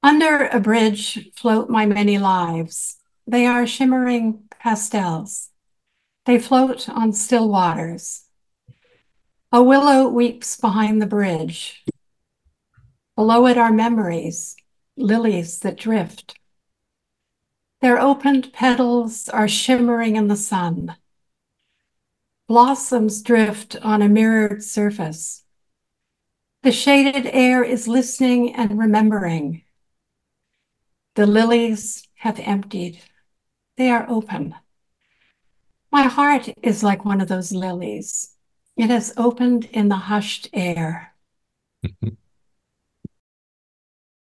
Under a bridge float my many lives. They are shimmering pastels. They float on still waters. A willow weeps behind the bridge. Below it are memories, lilies that drift. Their opened petals are shimmering in the sun. Blossoms drift on a mirrored surface. The shaded air is listening and remembering. The lilies have emptied. They are open. My heart is like one of those lilies. It has opened in the hushed air.